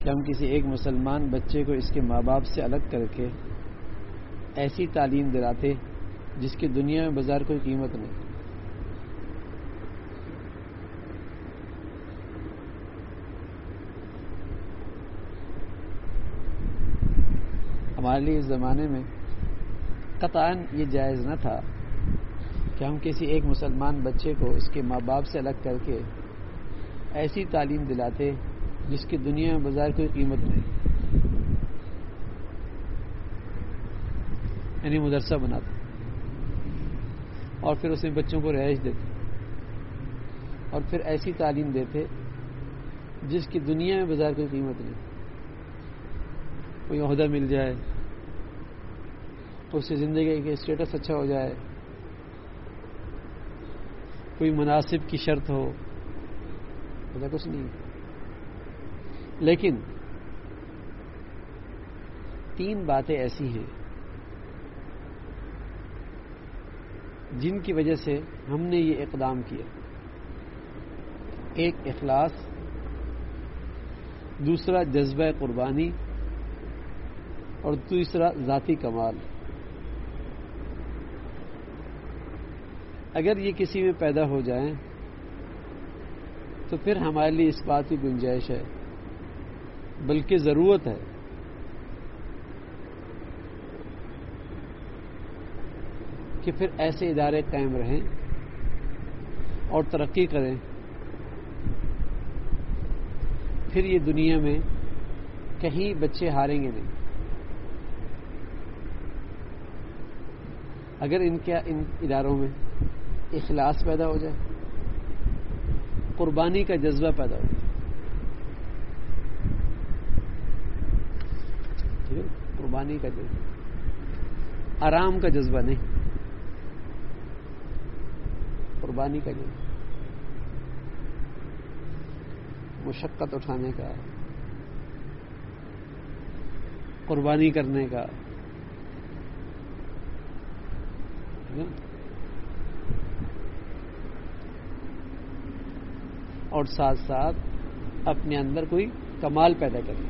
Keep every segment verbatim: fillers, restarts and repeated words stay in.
کہ ہم کسی ایک مسلمان بچے کو اس کے ماں باپ سے الگ کر کے ایسی تعلیم دلاتے جس کی دنیا میں بازار کوئی قیمت نہیں. ہمارے لیے اس زمانے میں قطعاً یہ جائز نہ تھا کہ ہم کسی ایک مسلمان بچے کو اس کے ماں باپ سے الگ کر کے ایسی تعلیم دلاتے جس کی دنیا میں بازار کوئی قیمت نہیں، یعنی مدرسہ بناتے اور پھر اس میں بچوں کو رہائش دیتے اور پھر ایسی تعلیم دیتے جس کی دنیا میں بازار کوئی قیمت نہیں. کوئی عہدہ مل جائے، اس سے زندگی کا اسٹیٹس اچھا ہو جائے، کوئی مناسب کی شرط ہو، ایسا کچھ نہیں. لیکن تین باتیں ایسی ہیں جن کی وجہ سے ہم نے یہ اقدام کیا. ایک اخلاص، دوسرا جذبہ قربانی، اور تیسرا ذاتی کمال. اگر یہ کسی میں پیدا ہو جائیں تو پھر ہمارے لیے اس بات کی گنجائش ہے، بلکہ ضرورت ہے کہ پھر ایسے ادارے قائم رہیں اور ترقی کریں. پھر یہ دنیا میں کہیں بچے ہاریں گے نہیں. اگر ان کے ان اداروں میں اخلاص پیدا ہو جائے، قربانی کا جذبہ پیدا ہو جائے، ٹھیک ہے، قربانی کا جذبہ، آرام کا جذبہ نہیں، قربانی کا جذبہ، مشقت اٹھانے کا، قربانی کرنے کا. اور ساتھ ساتھ اپنے اندر کوئی کمال پیدا کرے.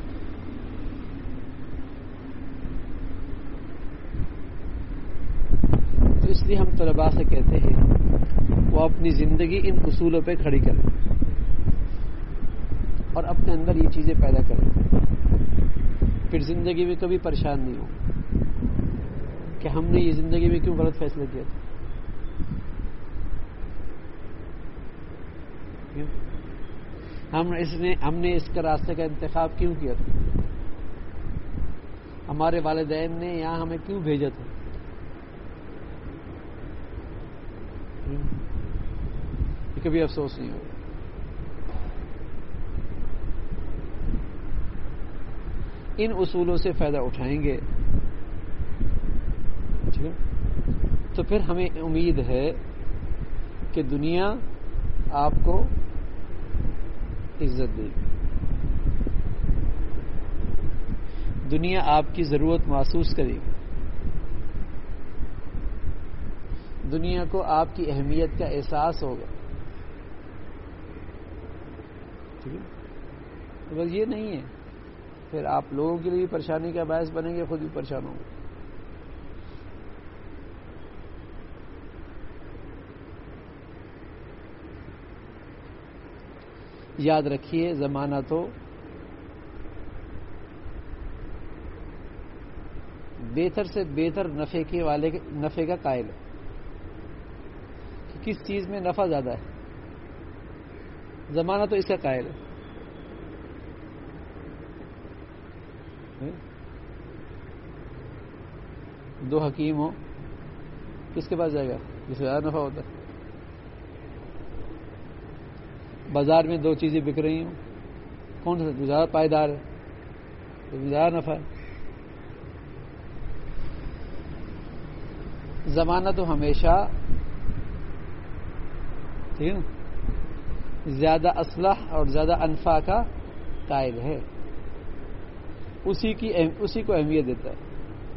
تو اس لیے ہم طلباء سے کہتے ہیں وہ اپنی زندگی ان اصولوں پہ کھڑی کریں اور اپنے اندر یہ چیزیں پیدا کریں. پھر زندگی میں کبھی پریشان نہیں ہو کہ ہم نے یہ زندگی میں کیوں غلط فیصلے کیا تھا. ہم اس نے ہم نے اس کا راستے کا انتخاب کیوں کیا تھا. ہمارے والدین نے یہاں ہمیں کیوں بھیجا تھا. یہ کبھی افسوس نہیں ہوگا. ان اصولوں سے فائدہ اٹھائیں گے ٹھیک ہے تو پھر ہمیں امید ہے کہ دنیا آپ کو عزت دے گی، دنیا آپ کی ضرورت محسوس کرے گی، دنیا کو آپ کی اہمیت کا احساس ہوگا. ٹھیک ہے، بس یہ نہیں ہے پھر آپ لوگوں کے لیے پریشانی کا باعث بنیں گے، خود بھی پریشان ہوں گے. یاد رکھیے زمانہ تو بہتر سے بہتر نفع کے والے نفع کا قائل ہے کہ کس چیز میں نفع زیادہ ہے. زمانہ تو اس کا قائل ہے. دو حکیم ہو کس کے پاس جائے گا جس سے زیادہ نفع ہوتا ہے. بازار میں دو چیزیں بک رہی ہوں، کون سا زیادہ پائیدار ہے، زیادہ نفع ہے. زمانہ تو ہمیشہ ٹھیک ہے زیادہ اصلاح اور زیادہ انفع کا قائل ہے، اسی کی اسی کو اہمیت دیتا ہے.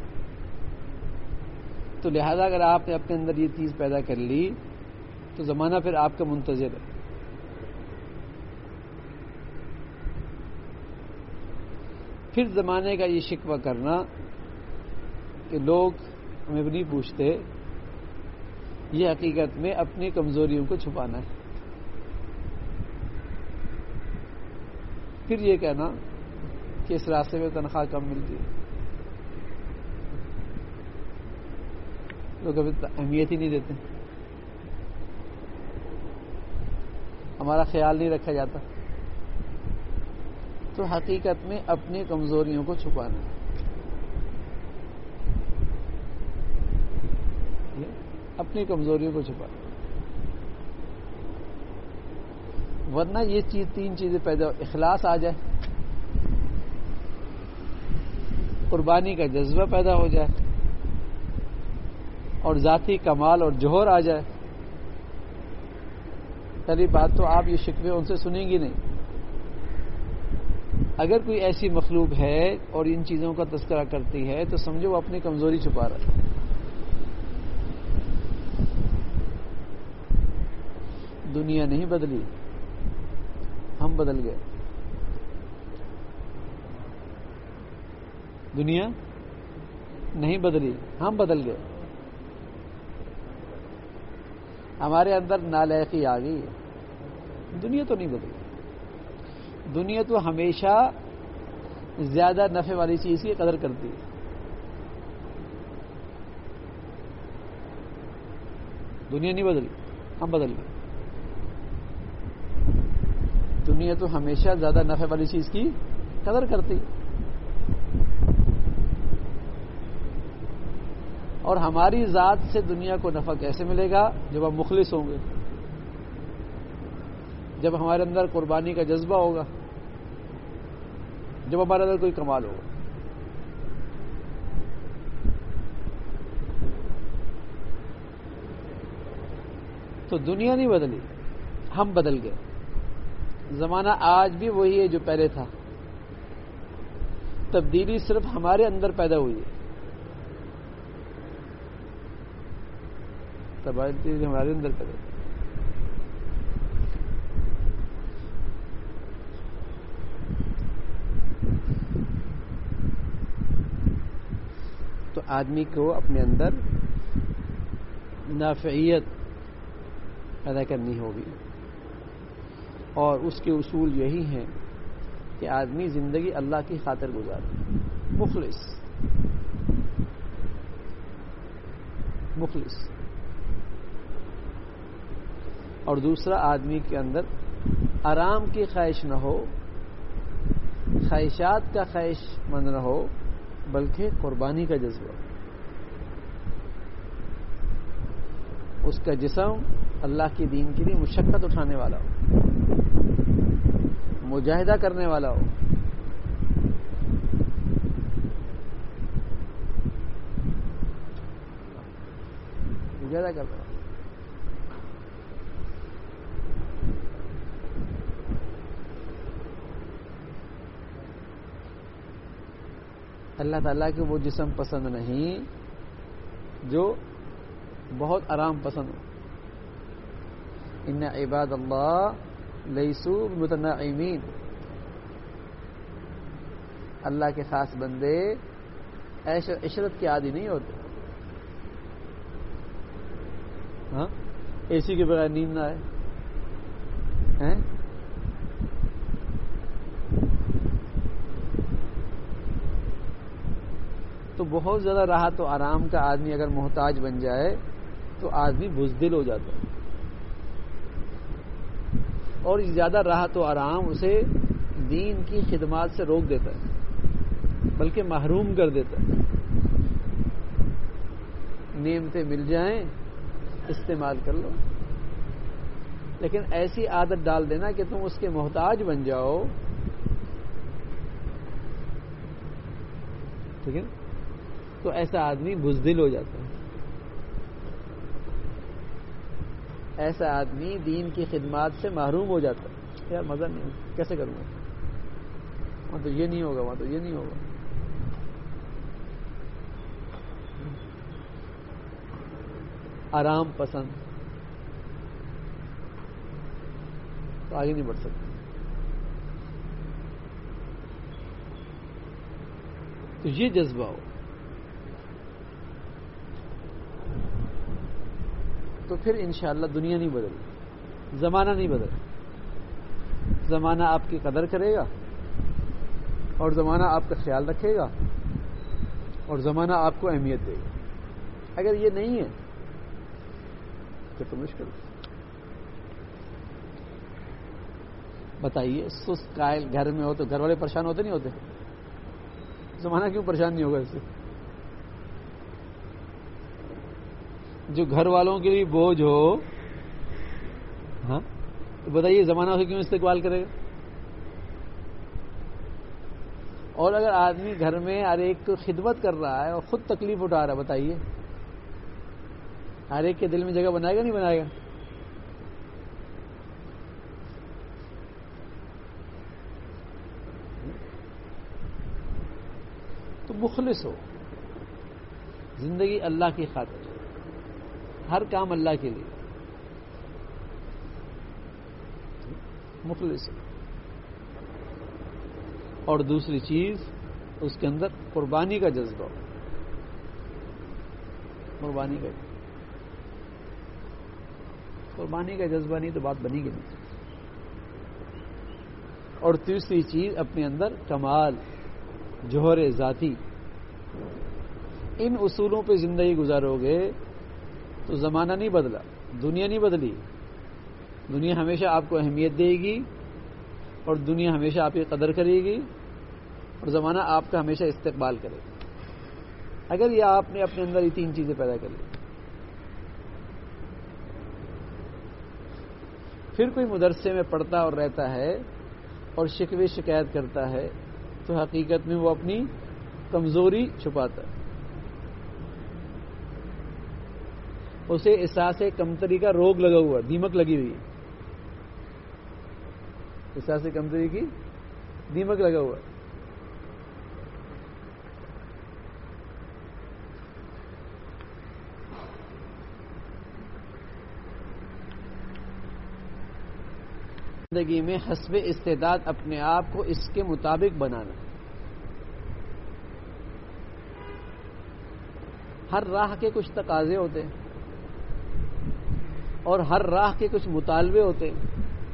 تو لہذا اگر آپ نے اپنے اندر یہ چیز پیدا کر لی تو زمانہ پھر آپ کا منتظر ہے. پھر زمانے کا یہ شکوہ کرنا کہ لوگ ہمیں نہیں پوچھتے، یہ حقیقت میں اپنی کمزوریوں کو چھپانا ہے۔ پھر یہ کہنا کہ اس راستے میں تنخواہ کم ملتی ہے، لوگ کبھی اہمیت ہی نہیں دیتے، ہمارا خیال نہیں رکھا جاتا۔ تو حقیقت میں اپنی کمزوریوں کو چھپانا ہے، اپنی کمزوریوں کو چھپانا، ورنہ یہ چیز تین چیزیں پیدا ہو، اخلاص آ جائے، قربانی کا جذبہ پیدا ہو جائے، اور ذاتی کمال اور جوہر آ جائے، پہلی بات تو آپ یہ شکوے ان سے سنیں گی نہیں۔ اگر کوئی ایسی مخلوق ہے اور ان چیزوں کا تذکرہ کرتی ہے تو سمجھو وہ اپنی کمزوری چھپا رہا ہے۔ دنیا نہیں بدلی، ہم بدل گئے۔ دنیا نہیں بدلی، ہم بدل گئے۔ ہمارے اندر نالائقی آ گئی، دنیا تو نہیں بدلی۔ دنیا تو ہمیشہ زیادہ نفع والی چیز کی قدر کرتی ہے۔ دنیا نہیں بدلی، ہم بدل گئے۔ دنیا تو ہمیشہ زیادہ نفع والی چیز کی قدر کرتی ہے، اور ہماری ذات سے دنیا کو نفع کیسے ملے گا؟ جب ہم مخلص ہوں گے، جب ہمارے اندر قربانی کا جذبہ ہوگا، جب ہمارے اندر کوئی کمال ہوگا۔ تو دنیا نہیں بدلی، ہم بدل گئے۔ زمانہ آج بھی وہی ہے جو پہلے تھا، تبدیلی صرف ہمارے اندر پیدا ہوئی ہے، تبدیلی ہمارے اندر پیدا ہوئی۔ تو آدمی کو اپنے اندر نافعیت پیدا کرنی ہوگی، اور اس کے اصول یہی ہیں کہ آدمی زندگی اللہ کی خاطر گزارے، مخلص مخلص اور دوسرا آدمی کے اندر آرام کی خواہش نہ ہو، خواہشات کا خواہش مند نہ ہو، بلکہ قربانی کا جذبہ۔ اس کا جسم اللہ کے دین کے لیے مشقت اٹھانے والا ہو، مجاہدہ کرنے والا ہو، مجاہدہ کرنے والا۔ اللہ تعالیٰ کے وہ جسم پسند نہیں جو بہت آرام پسند ہو۔ ان عباد اللہ لیسوا متنعمین، اللہ کے خاص بندے عیش و عشرت کے عادی نہیں ہوتے۔ ہاں، اے سی کے بغیر نیند نہ آئے ہیں، تو بہت زیادہ راحت و آرام کا آدمی اگر محتاج بن جائے تو آدمی بزدل ہو جاتا ہے، اور زیادہ راحت و آرام اسے دین کی خدمات سے روک دیتا ہے، بلکہ محروم کر دیتا ہے۔ نعمتیں مل جائیں استعمال کر لو، لیکن ایسی عادت ڈال دینا کہ تم اس کے محتاج بن جاؤ، ٹھیک ہے، تو ایسا آدمی بزدل ہو جاتا ہے، ایسا آدمی دین کی خدمات سے محروم ہو جاتا ہے۔ یار مزہ نہیں، کیسے کروں گا، وہاں تو یہ نہیں ہوگا، وہاں تو یہ نہیں ہوگا۔ آرام پسند تو آگے نہیں بڑھ سکتے۔ تو یہ جذبہ ہو تو پھر انشاءاللہ دنیا نہیں بدلے، زمانہ نہیں بدلے، زمانہ آپ کی قدر کرے گا اور زمانہ آپ کا خیال رکھے گا اور زمانہ آپ کو اہمیت دے گا۔ اگر یہ نہیں ہے تو تو مشکل۔ بتائیے سست قائل گھر میں ہو تو گھر والے پریشان ہوتے نہیں ہوتے؟ زمانہ کیوں پریشان نہیں ہوگا اس سے؟ جو گھر والوں کے لیے بوجھ ہو، ہاں تو بتائیے زمانہ اسے کیوں استقبال کرے گا؟ اور اگر آدمی گھر میں ہر ایک کو خدمت کر رہا ہے اور خود تکلیف اٹھا رہا ہے، بتائیے ہر ایک کے دل میں جگہ بنائے گا نہیں بنائے گا؟ تو مخلص ہو، زندگی اللہ کی خاطر، ہر کام اللہ کے لیے مخلص ہو۔ اور دوسری چیز اس کے اندر قربانی کا جذبہ ہو، قربانی کا قربانی کا جذبہ نہیں تو بات بنی گی نہیں۔ اور تیسری چیز اپنے اندر کمال، جوہر ذاتی، ان اصولوں پہ زندگی گزارو گے تو زمانہ نہیں بدلا، دنیا نہیں بدلی، دنیا ہمیشہ آپ کو اہمیت دے گی اور دنیا ہمیشہ آپ کی قدر کرے گی اور زمانہ آپ کا ہمیشہ استقبال کرے گا، اگر یہ آپ نے اپنے اندر یہ تین چیزیں پیدا کر لی۔ پھر کوئی مدرسے میں پڑھتا اور رہتا ہے اور شکوے شکایت کرتا ہے تو حقیقت میں وہ اپنی کمزوری چھپاتا ہے، اسے احساس کمتری کا روگ لگا ہوا، دیمک لگی ہوئی ہے، احساس کمتری کی دیمک لگا ہوا ہے۔ زندگی میں حسب استعداد اپنے آپ کو اس کے مطابق بنانا، ہر راہ کے کچھ تقاضے ہوتے ہیں اور ہر راہ کے کچھ مطالبے ہوتے ہیں،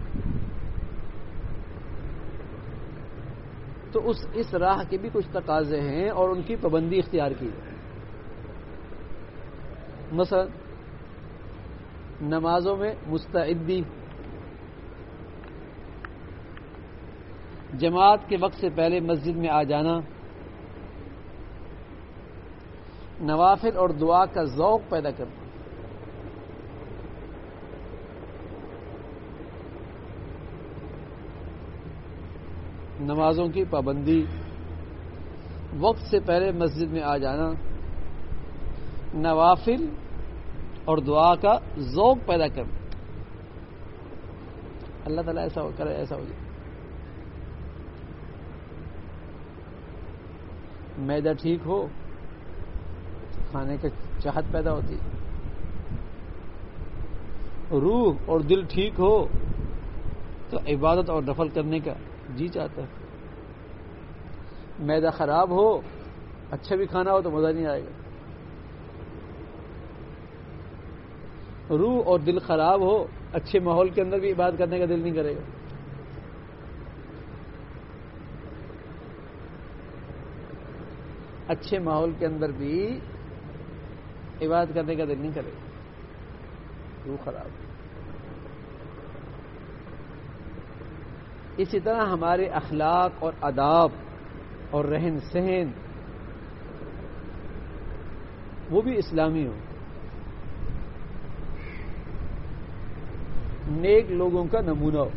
تو اس اس راہ کے بھی کچھ تقاضے ہیں اور ان کی پابندی اختیار کی جائے۔ مثلا نمازوں میں مستعدی، جماعت کے وقت سے پہلے مسجد میں آ جانا، نوافل اور دعا کا ذوق پیدا کرنا، نمازوں کی پابندی، وقت سے پہلے مسجد میں آ جانا، نوافل اور دعا کا ذوق پیدا کرنا۔ اللہ تعالیٰ ایسا ہو کرے، ایسا ہو جائے۔ معدہ ٹھیک ہو کھانے کی چاہت پیدا ہوتی، روح اور دل ٹھیک ہو تو عبادت اور نفل کرنے کا جی چاہتا ہے۔ معدہ خراب ہو، اچھا بھی کھانا ہو تو مزہ نہیں آئے گا۔ روح اور دل خراب ہو، اچھے ماحول کے اندر بھی عبادت کرنے کا دل نہیں کرے گا۔ اچھے ماحول کے اندر بھی عبادت کرنے کا دل نہیں کرے گا، روح خراب۔ اسی طرح ہمارے اخلاق اور آداب اور رہن سہن وہ بھی اسلامی ہو، نیک لوگوں کا نمونہ ہو،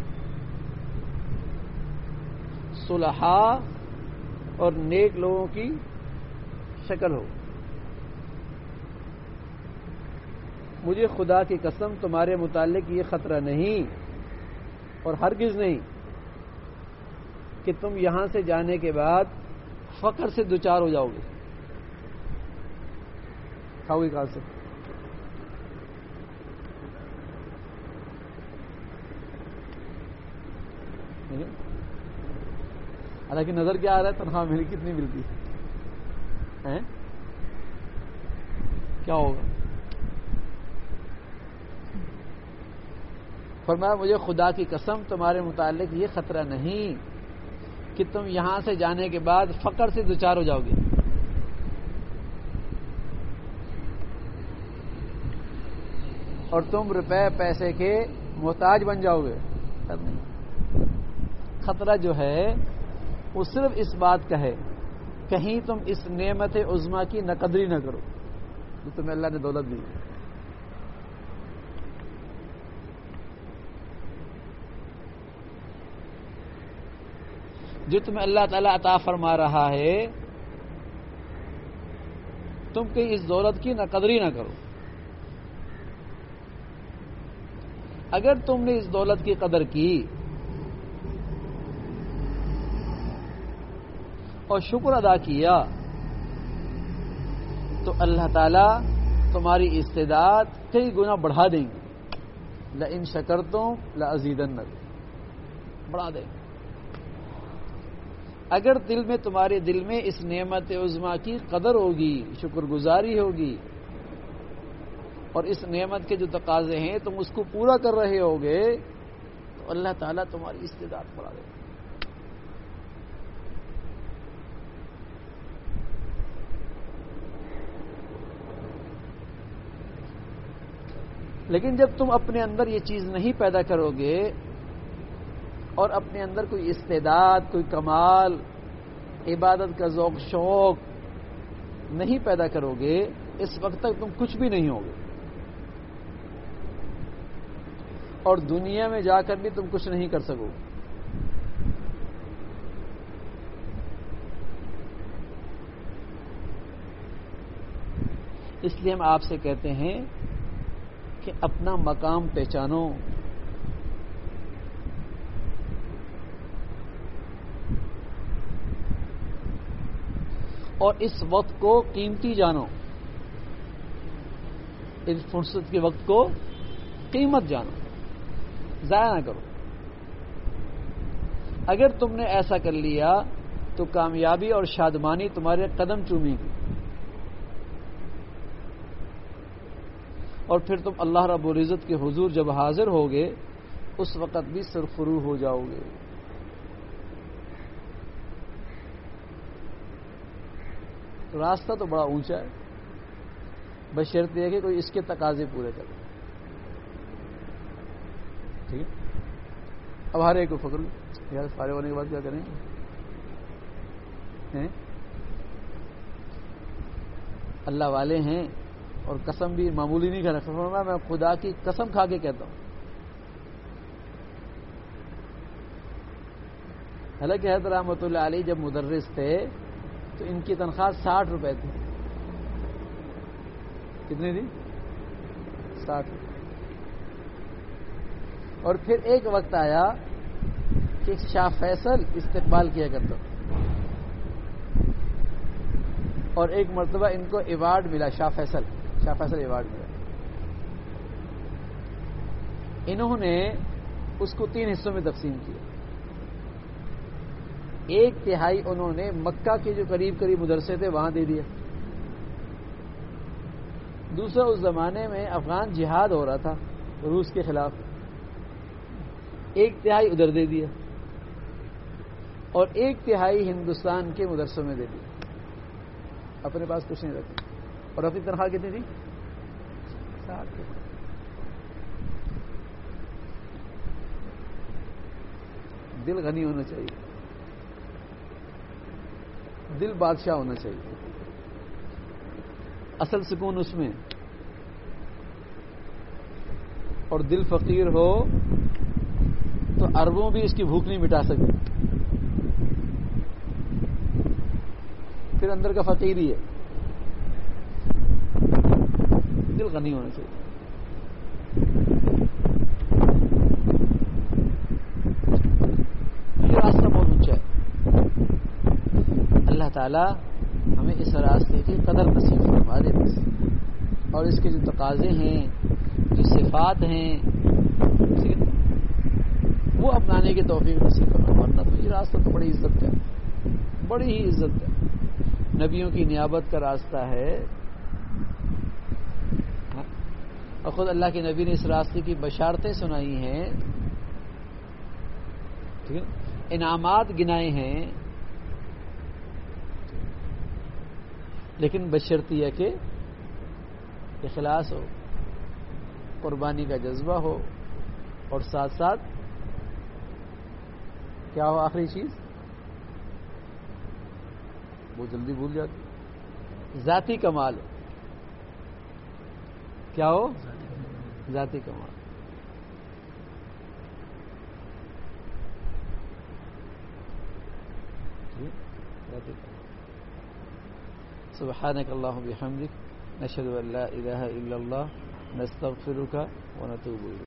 صلحاء اور نیک لوگوں کی شکل ہو۔ مجھے خدا کی قسم تمہارے متعلق یہ خطرہ نہیں اور ہرگز نہیں کہ تم یہاں سے جانے کے بعد فقر سے دوچار ہو جاؤ گے۔ کھاؤ گے کہاں سے؟ حالانکہ نظر کیا آ رہا ہے؟ تنخواہ ملی کتنی ملتی ہے؟ ہیں کیا ہوگا؟ فرمایا مجھے خدا کی قسم تمہارے متعلق یہ خطرہ نہیں کہ تم یہاں سے جانے کے بعد فقر سے دوچار ہو جاؤ گے، اور تم روپے پیسے کے محتاج بن جاؤ گے۔ خطرہ جو ہے وہ صرف اس بات کا ہے کہیں تم اس نعمت عظمیٰ کی ناقدری نہ کرو جو تمہیں اللہ نے دولت دی۔ جو تمہیں اللہ تعالیٰ عطا فرما رہا ہے تم کہیں اس دولت کی ناقدری نہ کرو۔ اگر تم نے اس دولت کی قدر کی اور شکر ادا کیا تو اللہ تعالیٰ تمہاری استعداد کئی گنا بڑھا دیں گے۔ لئن شکرتم لأزیدنکم، بڑھا دیں گے۔ اگر دل میں تمہارے دل میں اس نعمت عظمیٰ کی قدر ہوگی، شکر گزاری ہوگی، اور اس نعمت کے جو تقاضے ہیں تم اس کو پورا کر رہے ہوگے تو اللہ تعالیٰ تمہاری استعداد بڑھا دے گا۔ لیکن جب تم اپنے اندر یہ چیز نہیں پیدا کرو گے اور اپنے اندر کوئی استعداد، کوئی کمال، عبادت کا ذوق شوق نہیں پیدا کرو گے، اس وقت تک تم کچھ بھی نہیں ہوگے، اور دنیا میں جا کر بھی تم کچھ نہیں کر سکو۔ اس لیے ہم آپ سے کہتے ہیں کہ اپنا مقام پہچانو، اور اس وقت کو قیمتی جانو، اس فرصت کے وقت کو قیمت جانو، ضائع نہ کرو۔ اگر تم نے ایسا کر لیا تو کامیابی اور شادمانی تمہارے قدم چومے گی، اور پھر تم اللہ رب العزت کے حضور جب حاضر ہوگے اس وقت بھی سرخرو ہو جاؤ گے۔ تو راستہ تو بڑا اونچا ہے، بشرط یہ کہ کوئی اس کے تقاضے پورے کرے۔ ٹھیک ہے، اب ہر ایک کو پکڑ لو، یار فارغ ہونے کے بعد کیا کریں گے؟ اللہ والے ہیں اور قسم بھی معمولی نہیں کھانا، فرمایا میں خدا کی قسم کھا کے کہتا ہوں۔ حالانکہ حضرت رحمۃ اللہ علیہ جب مدرس تھے تو ان کی تنخواہ ساٹھ روپے تھی۔ کتنی تھی؟ ساٹھ روپے۔ اور پھر ایک وقت آیا کہ شاہ فیصل استقبال کیا کرتا، اور ایک مرتبہ ان کو ایوارڈ ملا، Shah Faisal Shah Faisal award ملا۔ انہوں نے اس کو تین حصوں میں تقسیم کیا۔ ایک تہائی انہوں نے مکہ کے جو قریب قریب مدرسے تھے وہاں دے دیا، دوسرا اس زمانے میں افغان جہاد ہو رہا تھا روس کے خلاف، ایک تہائی ادھر دے دیا، اور ایک تہائی ہندوستان کے مدرسوں میں دے دیا، اپنے پاس کچھ نہیں رکھا۔ اور اپنی تنخواہ کتنی تھی؟ ساٹھ۔ دل غنی ہونا چاہیے، دل بادشاہ ہونا چاہیے، اصل سکون اس میں، اور دل فقیر ہو تو اربوں بھی اس کی بھوک نہیں مٹا سکتے، پھر اندر کا فقیر ہی ہے۔ دل غنی ہونا چاہیے۔ یہ راستہ بہت اونچا ہے، اللہ تعالی ہمیں اس راستے کی قدر نصیب فرما دے بس، اور اس کے جو تقاضے ہیں، جو صفات ہیں، وہ اپنانے کی توفیق نصیب فرما، ورنہ تو یہ راستہ تو بڑی عزت کا ہے، بڑی ہی عزت ہے۔ نبیوں کی نیابت کا راستہ ہے، اور خود اللہ کے نبی نے اس راستے کی بشارتیں سنائی ہیں، ٹھیک ہے، انعامات گنائے ہیں، لیکن بشرطیہ ہے کہ اخلاص ہو، قربانی کا جذبہ ہو، اور ساتھ ساتھ کیا ہو آخری چیز؟ بہت جلدی بھول جاتی، ذاتی کمال ہو۔ کیا ہو؟ ذاتی کمال۔ ذاتی کمال۔ سبحانک اللہم بحمدک، نشہد ان لا الہ الا اللہ، نستغفرک ونتوب الیک۔